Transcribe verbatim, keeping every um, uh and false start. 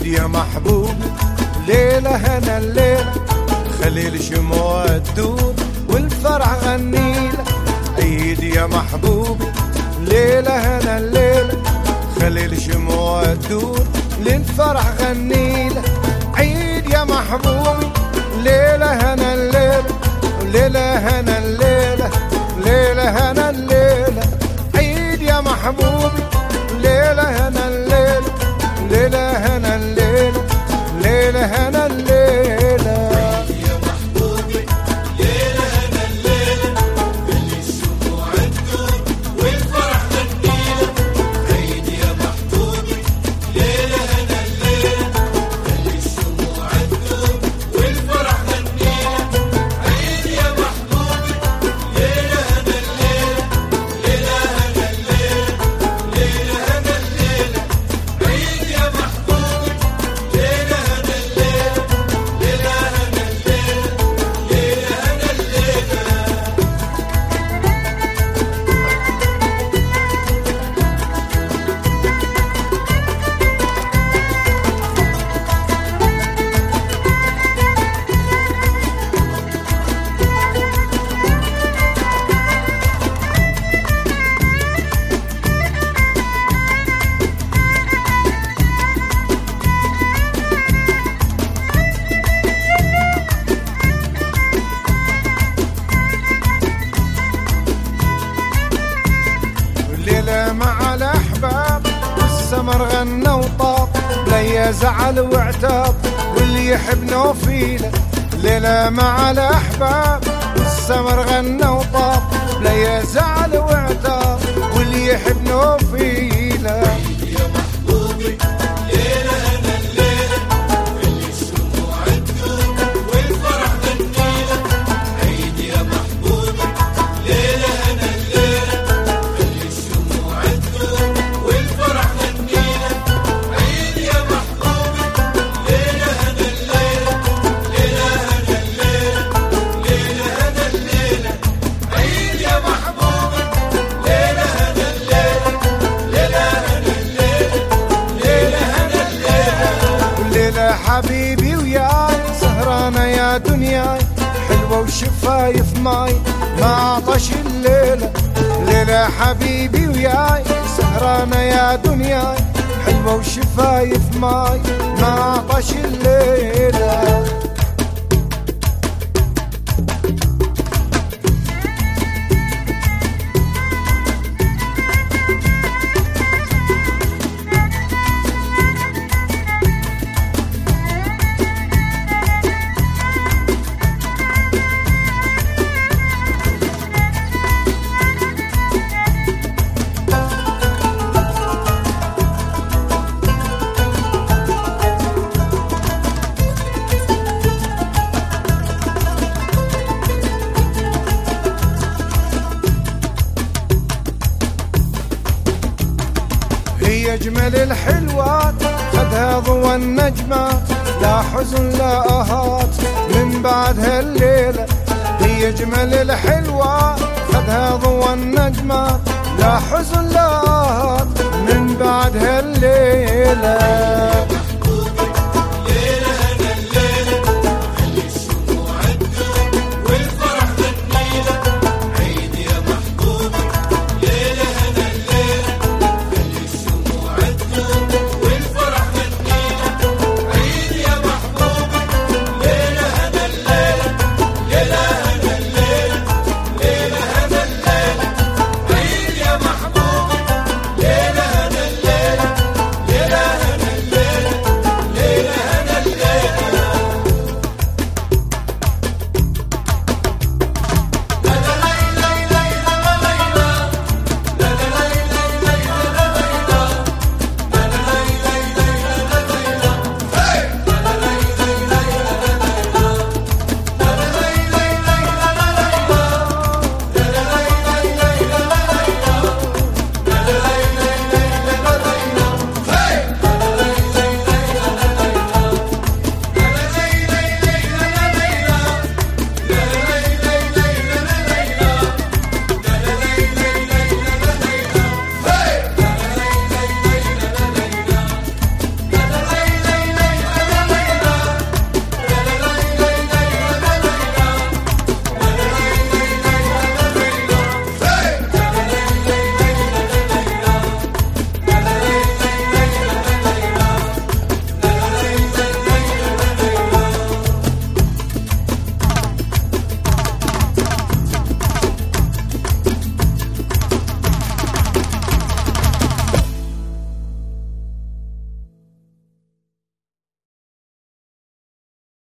يا محبوبي ليلة هنا الليلة، خلي الشموع تدور والفرح غنيلة. عيد يا محبوبي ليلة هنا الليلة، خلي الشموع تدور للفرح غنيلة. عيد يا محبوبي ليلة هنا الليلة، ليلة هنا الليلة، ليلة هنا الليلة. عيد يا محبوبي ليلة هنا الليلة، ليلة هنا الليلة، ليلة هنا الليلة. عيد يا محبوبي ليلة هنا الليلة، خلي الشموع تدور والفرح غنيلة. عيد يا محبوبي ليلة هنا الليلة، خلي الشموع تدور والفرح غنيلة. عيد يا محبوبي ليلة هنا الليلة، ليلة هنا الليلة، ليلة هنا الليلة. عيد يا محبوبي ليلة هنا الليلة، ليلة هنا الليلة، ليلة هنا الليلة. الليلة مع الأحباب السمر غنى وطاب، لا يزعل وعتاب واللي يحب نوفيله. الليلة مع الأحباب السمر غنى وطاب، لا يزعل وعتاب واللي يحب نوفيله. عيد يا محبوبي ليلة هنا الليلة، خلي الشموع تدور والفرح غنيلة. عيد يا محبوبي ليلة هنا الليلة، خلي الشموع تدور والفرح غنيلة. عيد يا محبوبي ليلة هنا الليلة، ليلة هنا الليلة، ليلة هنا الليلة. عيد يا محبوبي ليلة هنا الليلة، ليلة هنا الليلة، ليلة هنا الليلة. والليلة حبيبي وياي سهرانة يا دنياي، حلوة وشفايف ماي ما عطش الليلة. ليلة حبيبي وياي سهرانة يا دنياي، حلوة وشفايف ماي ما عطش الليلة. هي أجمل الحلوات خدها ضوى النجمات، لا حزن لا أهات من بعد هالليلة. هي أجمل الحلوات خدها ضوى النجمات، لا حزن لا أهات من بعد هالليلة.